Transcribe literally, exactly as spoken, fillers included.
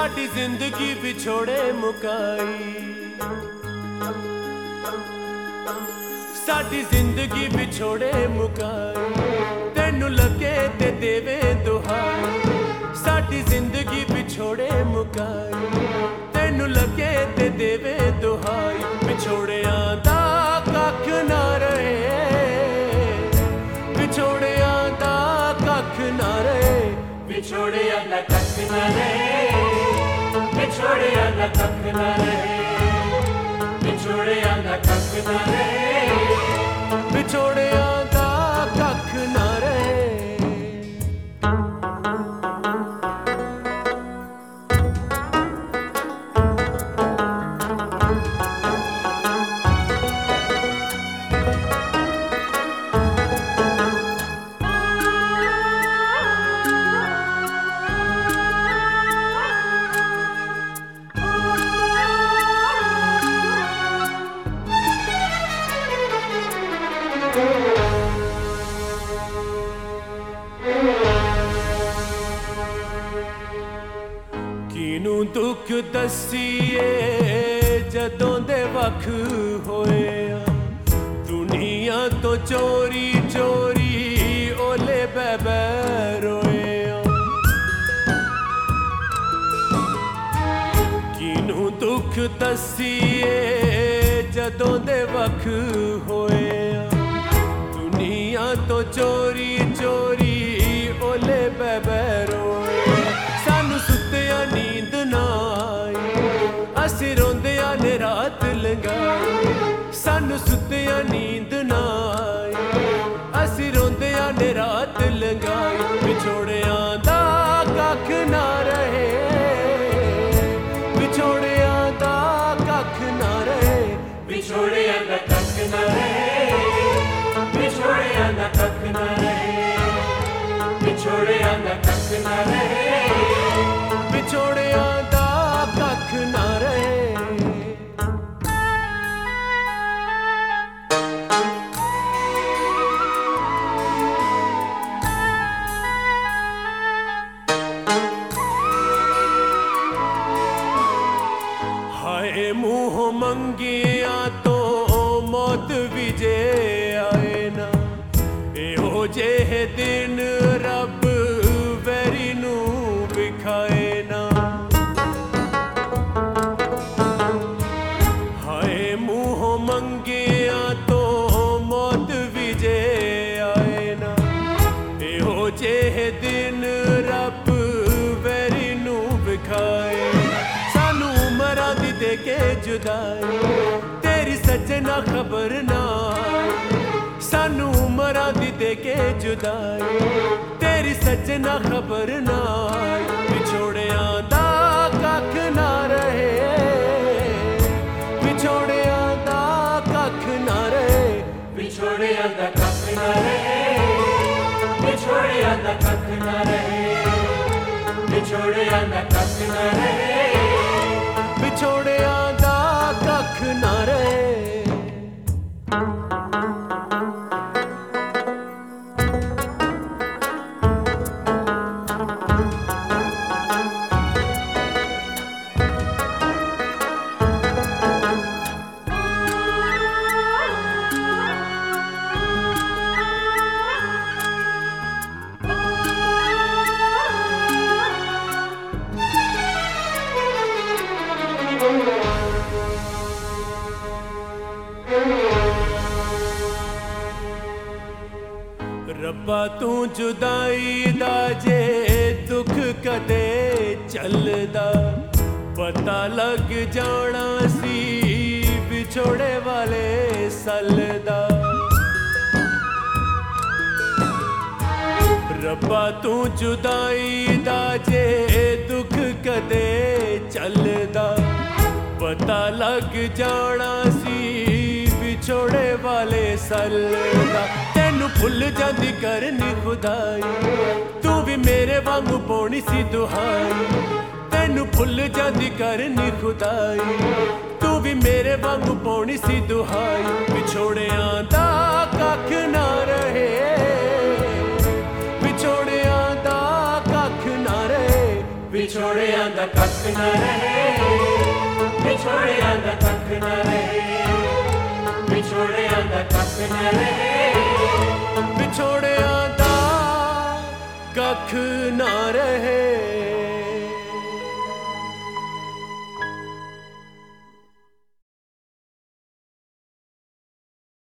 साडी जिंदगी विछोड़े मुकाई, साडी जिंदगी विछोड़े मुकाई, तेनू लगे ते देवे दुहाई। साडी जिंदगी विछोड़े मुकाई, तेनू लगे ते देवे दुहाई। विछोड़िया दा कख ना रहे, विछोड़िया दा कख ना रहे, विछोड़िया दा कख ना रहे, विछोड़िया दा कख ना रहे, विछोड़िया दा कख ना रहे, विछोड़िया दा कख ना रहे। किनू दुख दसीए जदों दे वख होए, दुनिया तो चोरी चोरी ओले बै बै रोए। किनू दुख दसीए जदों दे वख होए, दुनिया तो चोरी चोरी ओले बै बै रोए। सानू सुत्तिया नींद ना आई, असी रोंदिया ने रात लंघाई। सानू सुत्तिया नींद ना आई, असी रोंदिया ने रात लंघाई। विछोड़िया दा कख ना रहे, विछोड़िया दा कख ना रहे, विछोड़िया दा कख ना रहे, विछोड़िया दा कख ना रहे, विछोड़िया दा कख ना रहे, विछोड़िया दा कख ना रहे। हाय मुँह मंगिया तो मौत विजे आए ना, एहो जेह दिन रब वैरी नू विखाए ना। हाय मुँह मंगिया तो मौत विजे आए ना, एहो जेह दिन रब वैरी नू विखाए। सानू उमरां दी दे के जुदाई, तेरी सजना खबर ना आई। सानू उमरां दी दे के जुदाई, तेरी सजना खबर ना आई। विछोड़िया दा कख ना रहे, विछोड़िया दा कख ना रहे, विछोड़िया दा कख ना रहे, विछोड़िया दा कख ना रहे, विछोड़िया दा कख ना रहे, विछोड़िया दा कख ना रहे। रब्बा तू जुदाई दा जे दुख कदे चलदा, पता लग जाना सी विछोड़े वाले सलदा। रब्बा तू जुदाई दा जे दुख कदे चलदा, पता लग जाना सी विछोड़े वाले सलदा। तेनू भुल जांदी करनी खुदाई, तू भी मेरे वांगू पौनी सी दुहाई। तेनू भुल जांदी करनी खुदाई, तू भी मेरे वांगू पौनी सी दुहाई। विछोड़िया दा कख ना रहे, विछोड़िया दा कख ना रहे, ਵਿਛੋੜਿਆਂ ਦਾ ਕੱਖ ਨਾ ਰਹੇ ਵਿਛੋੜਿਆਂ ਦਾ ਕੱਖ ਨਾ ਰਹੇ ਵਿਛੋੜਿਆਂ ਦਾ ਕੱਖ ਨਾ ਰਹੇ ਵਿਛੋੜਿਆਂ ਦਾ ਕੱਖ ਨਾ ਰਹੇ